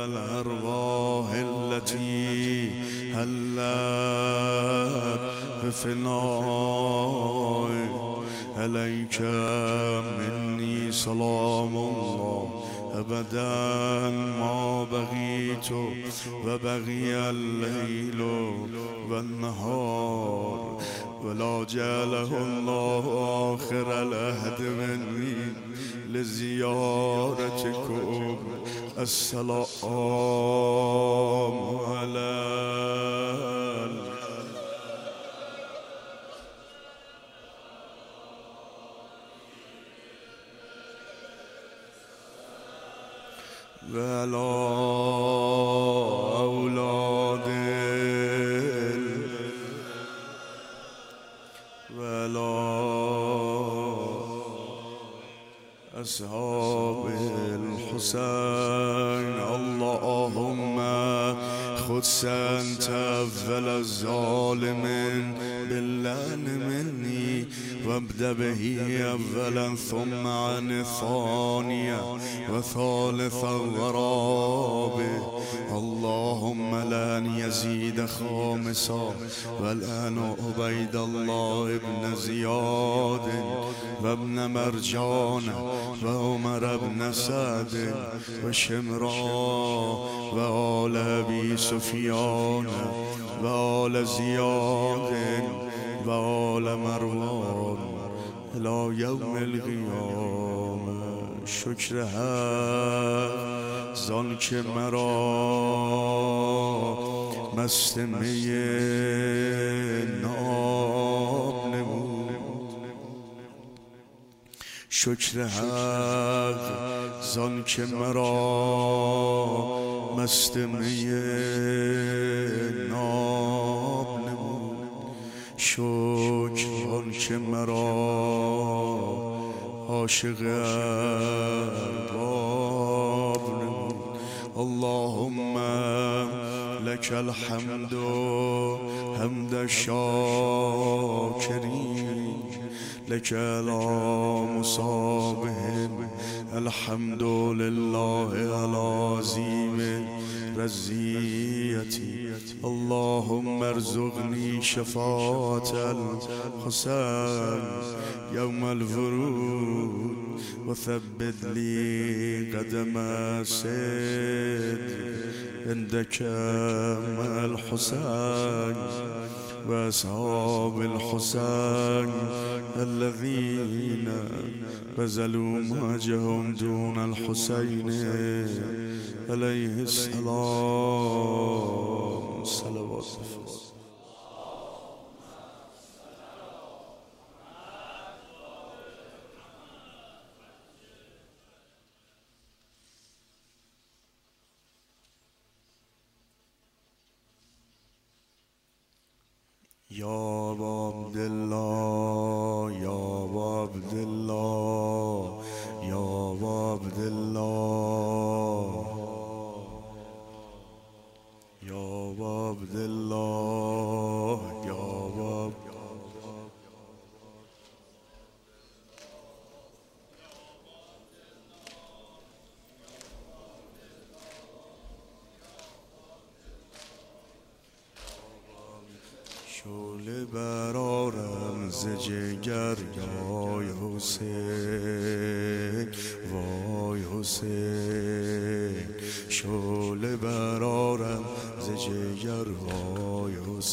الأرواح التي هلت بفنائك عليك مني سلام الله أبدا ما بغيت وبغي الليل والنهار ولا جعله الله آخر العهد مني لزيارتكم. السلام عليكم. وعلى أولاد وعلى أصحاب الحسين. اللهم خذ أنت أول الظالمين باللعن مني وابدأ به أولا ثم عن الثانية وثالثا ورابع. اللهم لعن يزيد خامسا والآن عبيد الله ابن زياد وابن مرجان وعمر ابن سعد وشمران وآل أبي سفيان وآل زياد وآل مروان إلى يوم القيامة. شکر حق زان که مرا مست می ناب نمود. شکر حق زان که مرا مست می ناب نمود. شکر آن که مرا عاشق ارباب نمود. اللهم لك الحمد حمد الشاكرين لك على مصابهم. الحمد لله على عظيم رزيتي. اللهم ارزقني شفاعة الحسين يوم الورود وثبت لي قدم الصدق عندك مع الحسين وأصحاب الحسين الذين بذلوا مهجهم دون الحسين عليه السلام. صلوات يا عبد الله يا عبد الله يا عبد الله يا عبد الله يا عبد شعله برارم ز جگر وای حسین وای حسین. شعله برارم ز جگر وای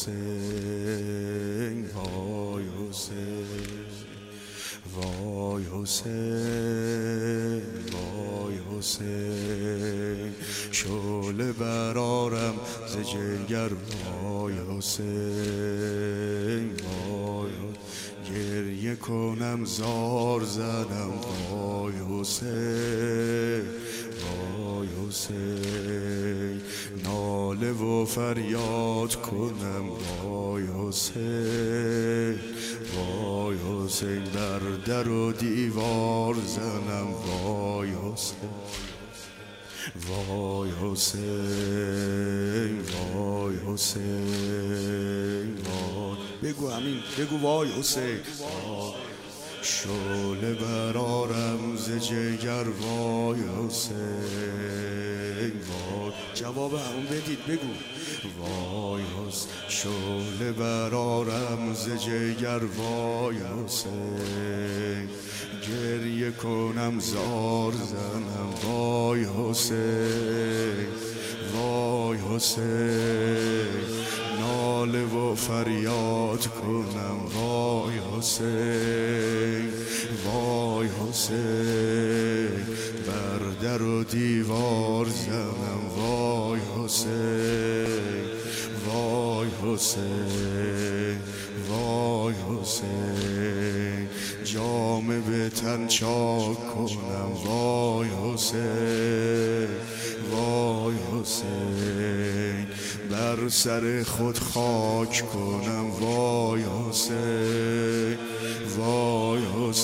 حسین وای حسین وای حسین وای حسین. شعله برارم ز جگر وای حسین وای. گریه کنم زار زنم وای حسین وای حسین. ناله و فریاد کنم وای حسین وای حسین. در در و دیوار زنم وای حسین وای حسین وای حسین وای. بگو همین بگو وای حسین. شعله برارم ز جگر وای حسین وای. جواب همون بدید بگو. وای حسین شعله برارم ز جگر، وای حسین گریه کنم زار زنم، وای حسین وای حسین ناله و فریاد کنم، وای حسین وای حسین بر در و دیوار زنم، وای حسین وای حسین وای حسین جامه به تن چاک کنم، وای حسین وای حسین بر سر خود خاک کنم، وای حسین وای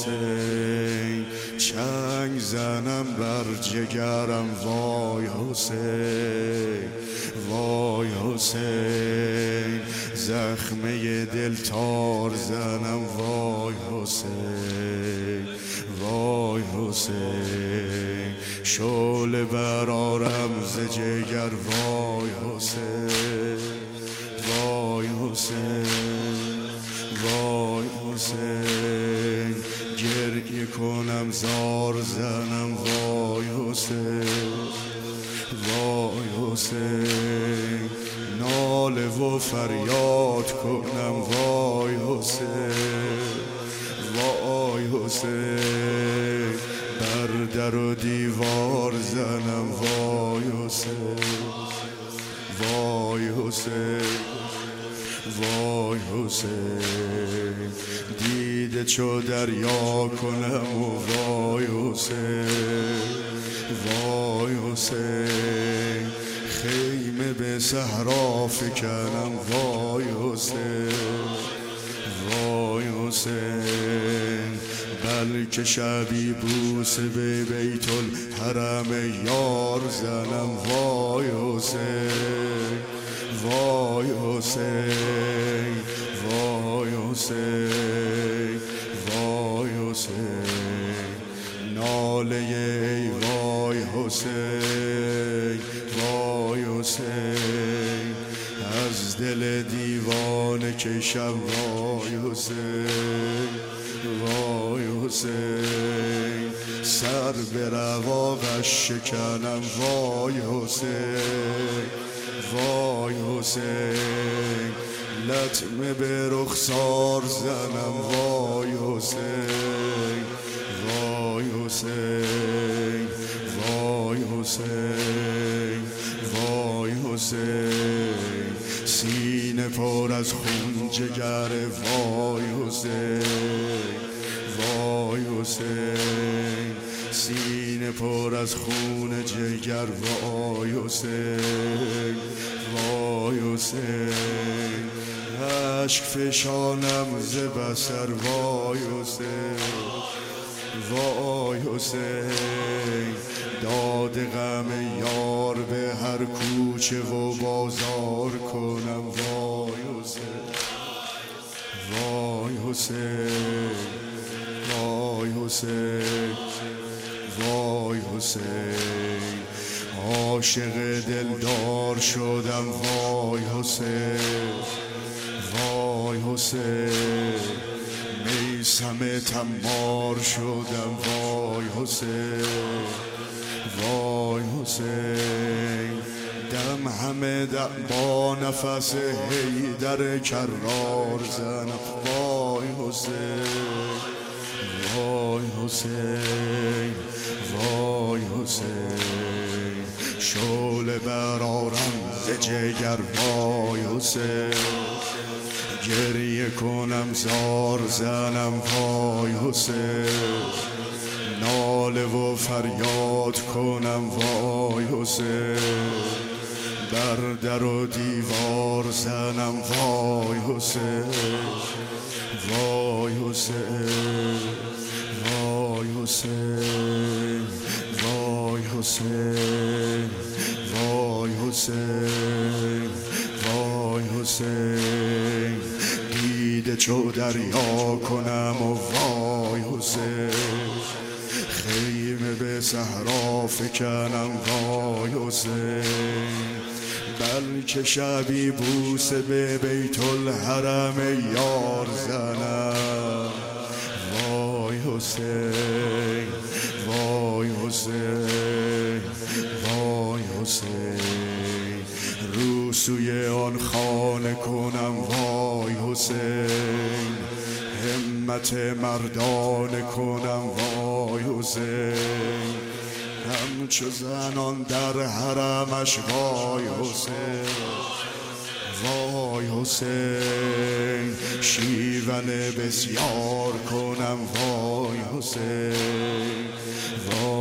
حسین چنگ زنم بر جگرم، وای حسین وای حسین زخمه دل تار زنم، وای حسین وای حسین شعله برارم ز جگر، وای حسین وای حسین وای حسین گریه کنم زار زنم، وای حسین وای حسین ناله و فریاد کنم، وای حسین وای حسین بر در و دیوار زنم، وای حسین وای حسین وای حسین دیده چو دریا کنم و وای حسین وای حسین خیمه به صحرا فکنم، وای حسین وای حسین بلکه شبی بوسه به بیت الحرم یار زنم، وای حسین وای حسین وای حسین وای حسین ناله ای وای حسین وای حسین از دل دیوانه کشم، وای حسین وای حسین سر به رواقش شکنم، وای حسین وای حسین لطمه به رخسار زنم، وای حسین وای حسین وای حسین وای حسین سینه پر از خون جگر، وای حسین وای حسین سینه پر از خون جگر، وای حسین وای حسین اشک فشانم ز بصر، وای حسین وای حسین داد غم یار به هر کوچه و بازار کنم، وای حسین وای حسین وای حسین وای حسین عاشق دلدار شدم، وای حسین وای حسین میثم تمار شدم، وای حسین وای حسین دم همه دم با نفس حیدر کرار زنم، وای حسین وای حسین وای حسین شعله برارم ز جگر، وای حسین گریه کنم زار زنم، وای حسین ناله و فریاد کنم، وای حسین بر در و دیوار زنم، وای حسین وای حسین وای حسین وای حسین وای حسین وای حسین دیده چو دریا کنم و وای حسین خیمه به صحرا فکنم وای حسین، بلکه شبی بوسه به بیت الحرم یار زنم. وای حسین، وای حسین، وای حسین، رو سوی آن خانه کنم وای حسین، همت مردانه کنم وای حسین، همچو زنان در حرمش وای حسین، وای حسین، شیون بسیار کنم وای حسین، وای